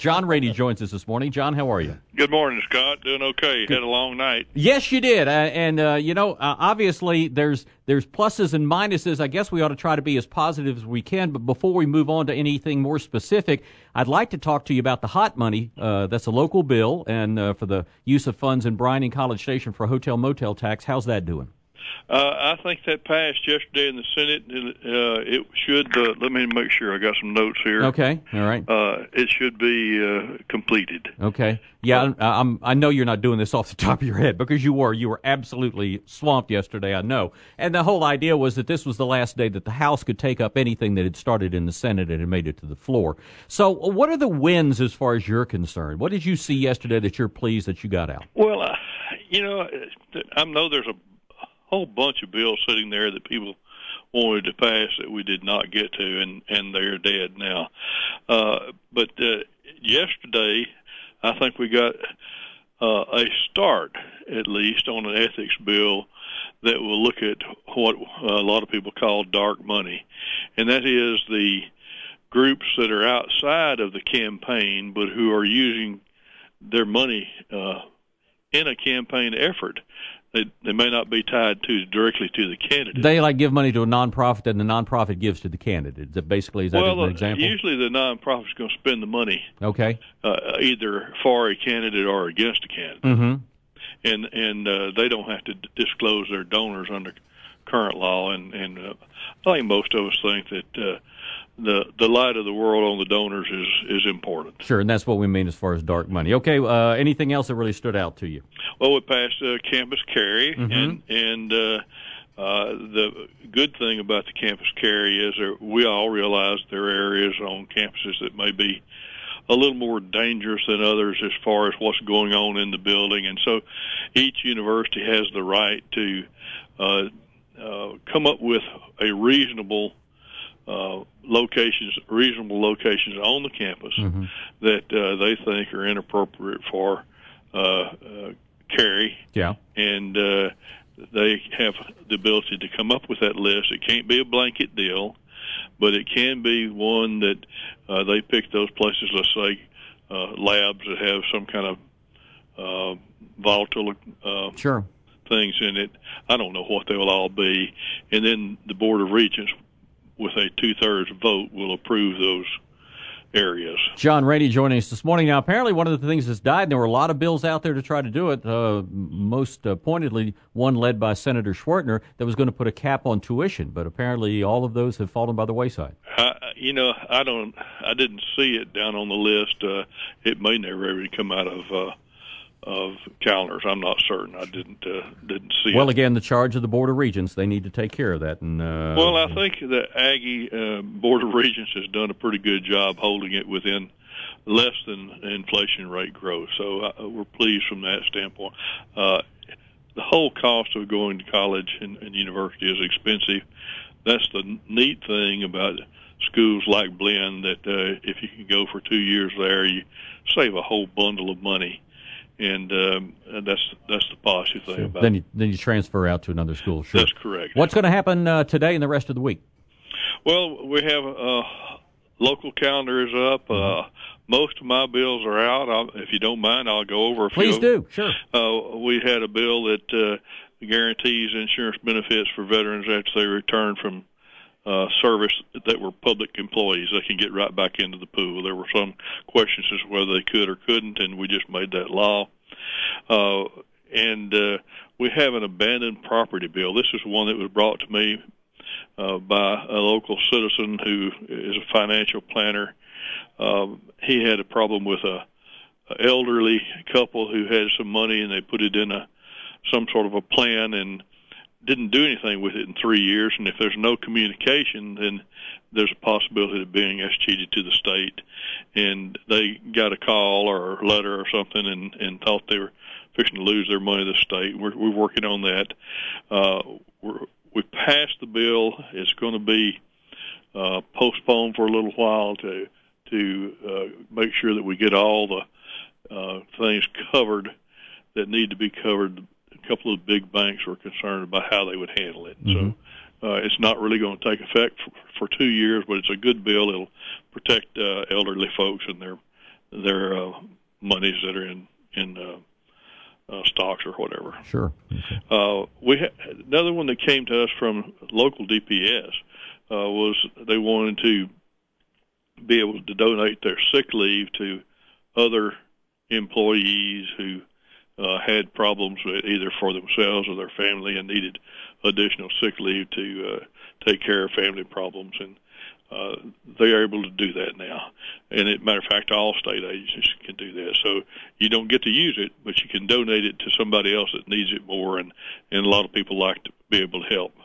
John Rady joins us this morning. John, how are you? Good morning, Scott. Doing okay. Had a long night. Yes, you did. Obviously there's pluses and minuses. I guess we ought to try to be as positive as we can. But before we move on to anything more specific, I'd like to talk to you about the hot money. That's a local bill, and for the use of funds in Bryan and College Station for hotel motel tax. How's that doing? I think that passed yesterday in the Senate. It should. Let me make sure. I got some notes here. Okay. All right. It should be completed. Okay. Yeah. I know you're not doing this off the top of your head because you were absolutely swamped yesterday. I know. And the whole idea was that this was the last day that the House could take up anything that had started in the Senate and had made it to the floor. So, what are the wins as far as you're concerned? What did you see yesterday that you're pleased that you got out? Well, I know there's a whole bunch of bills sitting there that people wanted to pass that we did not get to, and they're dead now. But yesterday, I think we got a start, at least, on an ethics bill that will look at what a lot of people call dark money, and that is the groups that are outside of the campaign but who are using their money in a campaign effort. They may not be tied directly to the candidate. They give money to a nonprofit, and the nonprofit gives to the candidate. Is that an example? Usually the nonprofit's going to spend the money. Okay. Either for a candidate or against a candidate. Mm-hmm. And they don't have to disclose their donors under current law. And I think most of us think that the light of the world on the donors is important. Sure, and that's what we mean as far as dark money. Okay, anything else that really stood out to you? Well, we passed Campus Carry, mm-hmm. and the good thing about the Campus Carry is that we all realize there are areas on campuses that may be a little more dangerous than others as far as what's going on in the building, and so each university has the right to come up with a reasonable locations on the campus mm-hmm. that they think are inappropriate for carry. Yeah. And they have the ability to come up with that list. It can't be a blanket deal, but it can be one that they pick those places, let's say labs that have some kind of volatile sure. things in it. I don't know what they will all be. And then the Board of Regents, with a 2/3 vote, will approve those areas. John Rady joining us this morning. Now, apparently one of the things that's died, and there were a lot of bills out there to try to do it, most pointedly one led by Senator Schwertner that was going to put a cap on tuition, but apparently all of those have fallen by the wayside. I didn't see it down on the list. It may never ever come out of calendars. I'm not certain. I didn't see it. Well, again, the charge of the Board of Regents, they need to take care of that. And well, I think the Aggie Board of Regents has done a pretty good job holding it within less than inflation rate growth. So we're pleased from that standpoint. The whole cost of going to college and university is expensive. That's the neat thing about schools like Blinn, that if you can go for 2 years there, you save a whole bundle of money. And that's the positive thing about it. Then you transfer out to another school. Sure. That's correct. What's going to happen today and the rest of the week? Well, we have local calendar is up. Most of my bills are out. If you don't mind, I'll go over a few. Please do. Sure. We had a bill that guarantees insurance benefits for veterans after they return from service that were public employees. They can get right back into the pool. There were some questions as to whether they could or couldn't, and we just made that law. And we have an abandoned property bill. This is one that was brought to me by a local citizen who is a financial planner. He had a problem with a elderly couple who had some money, and they put it in some sort of a plan and didn't do anything with it in 3 years. And if there's no communication, then there's a possibility of being escheated to the state. And they got a call or a letter or something and thought they were fixing to lose their money to the state. We're working on that. We passed the bill. It's going to be postponed for a little while to make sure that we get all the things covered that need to be covered. A couple of big banks were concerned about how they would handle it. Mm-hmm. So it's not really going to take effect for 2 years, but it's a good bill. It'll protect elderly folks and their monies that are in stocks or whatever. Sure. Okay. Another one that came to us from local DPS was they wanted to be able to donate their sick leave to other employees who had problems either for themselves or their family and needed additional sick leave to take care of family problems. And they are able to do that now. And as a matter of fact, all state agencies can do that. So you don't get to use it, but you can donate it to somebody else that needs it more, and a lot of people like to be able to help.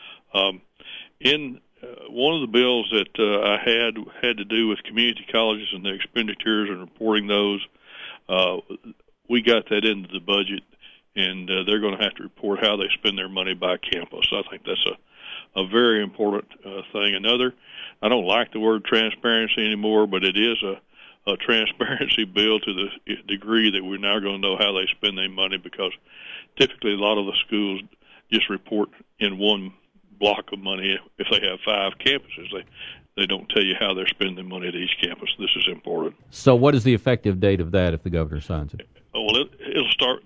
In one of the bills that I had to do with community colleges and their expenditures and reporting those, we got that into the budget, and they're going to have to report how they spend their money by campus. I think that's a very important thing. I don't like the word transparency anymore, but it is a transparency bill to the degree that we're now going to know how they spend their money, because typically a lot of the schools just report in one block of money. If they have 5 campuses, they don't tell you how they're spending money at each campus. This is important. So what is the effective date of that if the governor signs it? Well, it'll start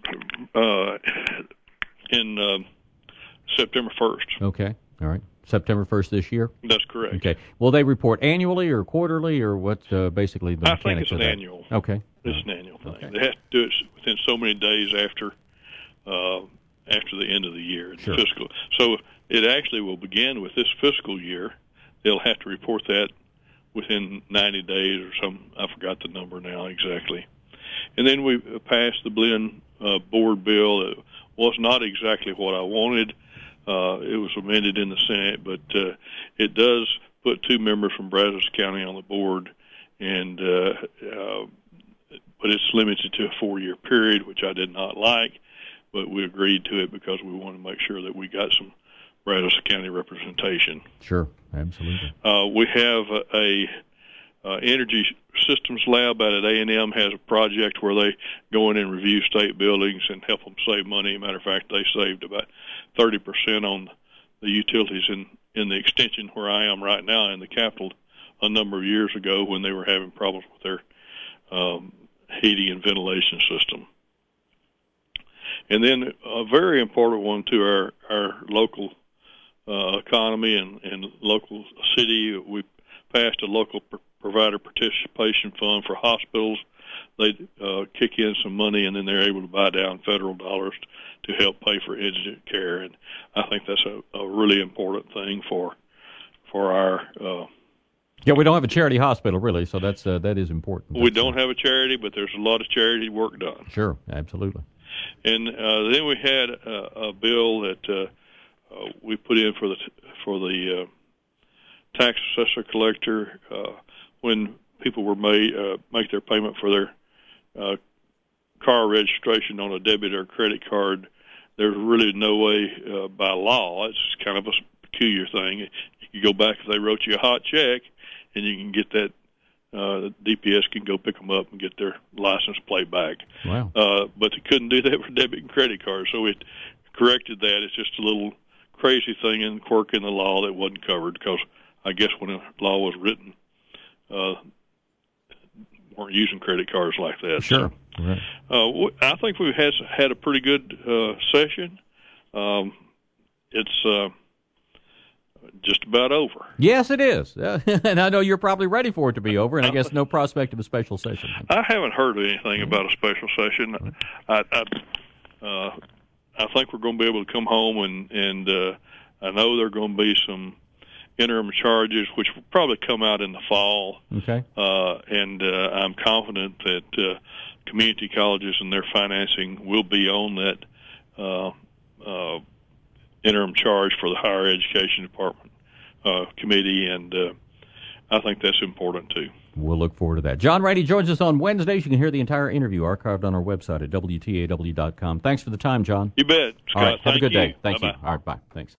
in September 1st. Okay. All right. September 1st this year? That's correct. Okay. Will they report annually or quarterly, or what's basically the mechanics of that? I think it's an annual. Okay. It's an annual thing. Okay. They have to do it within so many days after the end of the year, sure. Fiscal. So it actually will begin with this fiscal year. They'll have to report that within 90 days or something. I forgot the number now exactly. And then we passed the Blinn board bill. It was not exactly what I wanted. It was amended in the Senate, but it does put 2 members from Brazos County on the board, and but it's limited to a 4-year period, which I did not like, but we agreed to it because we wanted to make sure that we got some Brazos County representation. Sure, absolutely. We have a energy systems lab out at A&M has a project where they go in and review state buildings and help them save money. Matter of fact, they saved about 30% on the utilities in the extension where I am right now in the Capitol a number of years ago when they were having problems with their heating and ventilation system. And then a very important one to our local economy and local city, we passed a local provider participation fund for hospitals. They kick in some money, and then they're able to buy down federal dollars to help pay for indigent care. And I think that's a really important thing for our. Yeah, we don't have a charity hospital, really, so that is important. We don't have a charity, but there's a lot of charity work done. Sure, absolutely. And then we had a bill that we put in for the tax assessor collector when people were make their payment for their car registration on a debit or credit card. There's really no way by law. It's kind of a peculiar thing. You can go back if they wrote you a hot check, and you can get that. The DPS can go pick them up and get their license plate back. Wow. But they couldn't do that for debit and credit cards, so it corrected that. It's just a little crazy thing and quirk in the law that wasn't covered because I guess when the law was written, weren't using credit cards like that. Sure. So, right. I think we've had a pretty good session. It's just about over. Yes, it is. And I know you're probably ready for it to be over, and I guess no prospect of a special session. I haven't heard anything about a special session. I think we're going to be able to come home, and I know there are going to be some interim charges, which will probably come out in the fall. Okay. And I'm confident that community colleges and their financing will be on that interim charge for the higher education department committee, and I think that's important too. We'll look forward to that. John Rady joins us on Wednesdays. You can hear the entire interview archived on our website at WTAW.com. Thanks for the time, John. You bet, Scott. All right, have a good day. Thank Thank you. Bye-bye. All right, bye. Thanks.